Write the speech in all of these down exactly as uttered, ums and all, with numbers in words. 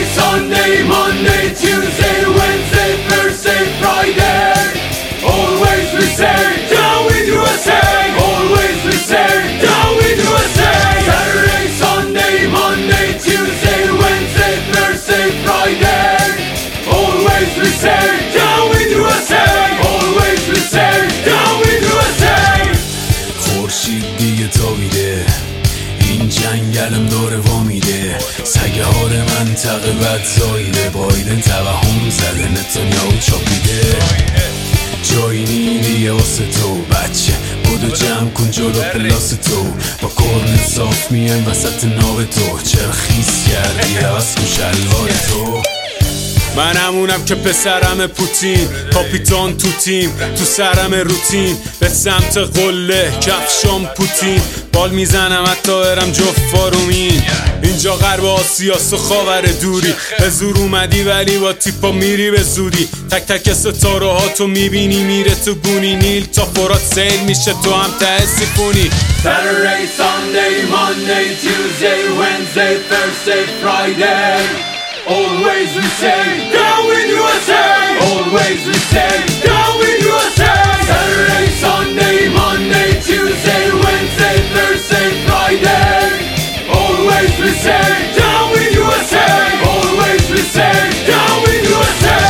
Sunday, Monday, Tuesday, Wednesday, Thursday, Friday. Always we say, down with U S A. Always we say, down with U S A. Saturday, Sunday, Monday, Tuesday, Wednesday, Thursday, Friday. Always we say, down with U S A. Always we say, down with U S A. خورشید دیگه تابیده، این جنگلم داره وامیده، سگه هار منطقه بد زایده، بایدن توهم زده، نتانیاهو چاپیده. جایی نی دیگه واسه تو بچه، بودو جمع کن جلو پلاس تو، با کرن صاف میایم وسط ناو تو. چرا خیس کردی عوض کن شلوار تو؟ من همونم که پسرم پوتین، کاپیتان تو تیم، تو سرم روتین، به سمت قله کفشام پوتین، بال میزنم حتی برم جفت فارومین. اینجا غرب آسیاس و خاور دوری، به زور اومدی ولی با تیپا میری به زودی. تک تک ستاره ها تو میبینی میره تو گونی، نیل تا فرات سیل میشه تو هم ته سیفونی. Saturday, Sunday, Monday, Tuesday, Wednesday, Thursday, Friday. Always we say, down with U S A. Always we say, down with U S A. Saturday, Sunday, Monday, Tuesday, Wednesday, Thursday, Friday. Always we say, down with U S A. Always we say, down with U S A.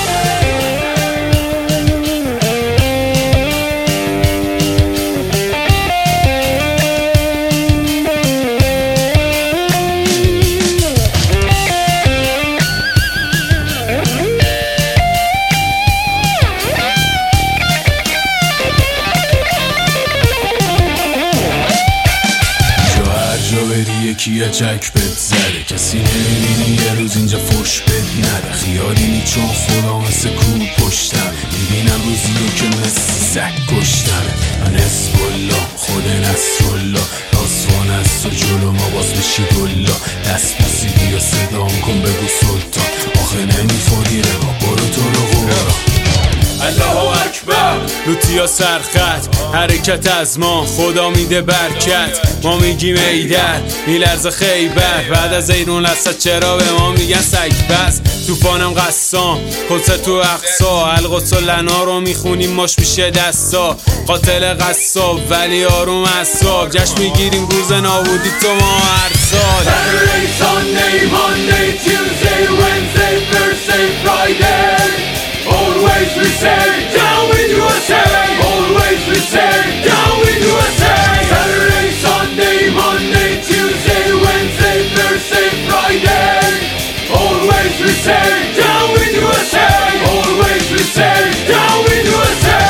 یکی چک بد زده، کسی نمیبینی یه روز اینجا فش بد نده. خیالی نی چون خدا مثل کوب پشتم، میبینم روزی رو که مثل سک کشتمه. من حزب‌الله خود نصرالله، راسوان از تو جلو ما باز بشی دلا. دست بوسیدی و صدام کن بگو سلطان، آخه نمیخوری روا برو تو رو قرآن. الله اکبر لوتیا سرخط، حرکت از ما خدا میده برکت. ما میگیم ایدر میلرز خیبر، بعد از ایرون لسد چرا به ما میگن سگ بس. توفانم قسام کلسه تو اقصا، القدس و لنا رو میخونیم ماش میشه دستا. قاتل قصاب ولی آروم اعصاب، جشن میگیریم روز نابودی تو ما هر سال. Saturday, Sunday, Monday, Tuesday, Wednesday, Thursday, Friday. Always we say, down with U S A. Always we say, down with U S A. Saturday, Sunday, Monday, Tuesday, Wednesday, Thursday, Friday. Always we say, down with U S A. Always we say, down with U S A.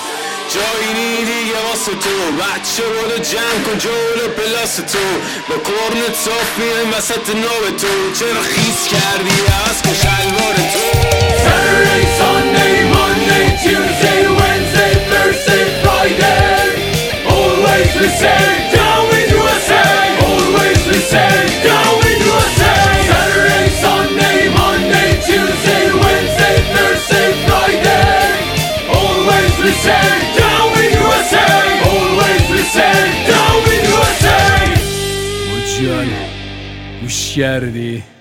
جایی نی دیگه واسه تو بچه، بودو جمع کن جلو پلاس تو، با کرنت صاف میایم وسط ناو تو. چرا خیس کردی عوض کن شلوار تو؟ Saturday, Sunday, Monday, Tuesday, Wednesday, Thursday, Friday. Always we say, down with U S A. Always we say, down with U S A. Saturday, Sunday, Monday, Tuesday, Wednesday, Thursday, Friday. Always we say, down with U S A. Always we say, down with U S A. مجال گوش کردی؟